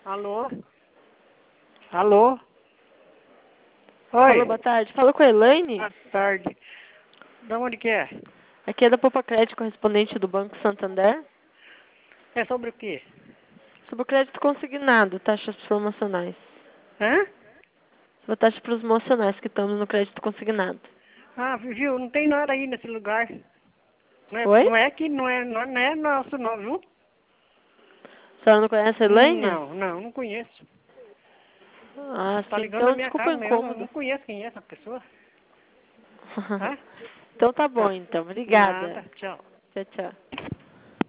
Alô? Alô? Alô, Oi. boa tarde. Fala com a Elaine? Boa tarde. De onde que é? Aqui é da Poupa Crédito, correspondente do Banco Santander. É sobre o quê? Sobre o crédito consignado, taxas promocionais. Hã? Sobre taxas promocionais que estamos no crédito consignado. Ah, viu? Não tem nada aí nesse lugar. Oi? Não é aqui, não é nosso não, viu? A senhora não conhece a Elaine? Não conheço. Ah, Tá sim. ligando na Então, minha desculpa o casa, mas eu não incômodo. conheço quem é essa pessoa. Tá? Então tá bom, Tá. então. Obrigada. Nada, tchau. Tchau, tchau.